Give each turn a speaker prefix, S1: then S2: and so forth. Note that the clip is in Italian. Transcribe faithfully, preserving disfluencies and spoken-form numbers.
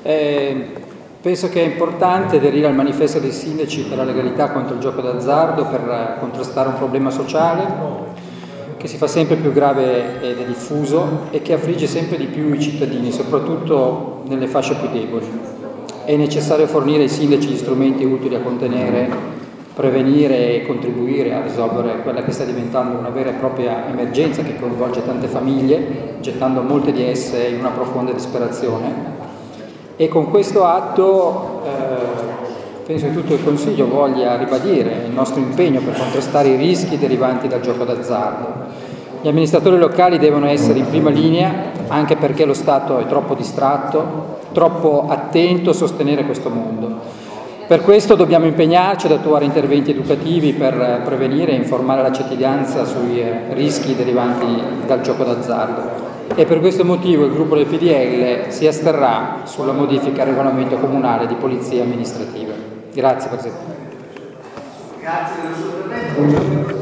S1: Eh, penso che è importante aderire al manifesto dei sindaci per la legalità contro il gioco d'azzardo, per contrastare un problema sociale che si fa sempre più grave ed è diffuso e che affligge sempre di più i cittadini, soprattutto nelle fasce più deboli. È necessario fornire ai sindaci gli strumenti utili a contenere, prevenire e contribuire a risolvere quella che sta diventando una vera e propria emergenza che coinvolge tante famiglie, gettando molte di esse in una profonda disperazione. E con questo atto eh, penso che tutto il Consiglio voglia ribadire il nostro impegno per contrastare i rischi derivanti dal gioco d'azzardo. Gli amministratori locali devono essere in prima linea, anche perché lo Stato è troppo distratto, troppo attento a sostenere questo mondo. Per questo dobbiamo impegnarci ad attuare interventi educativi per prevenire e informare la cittadinanza sui rischi derivanti dal gioco d'azzardo. E per questo motivo il gruppo del P D L si asterrà sulla modifica al regolamento comunale di polizia amministrativa. Grazie Presidente.
S2: Grazie del suo intervento.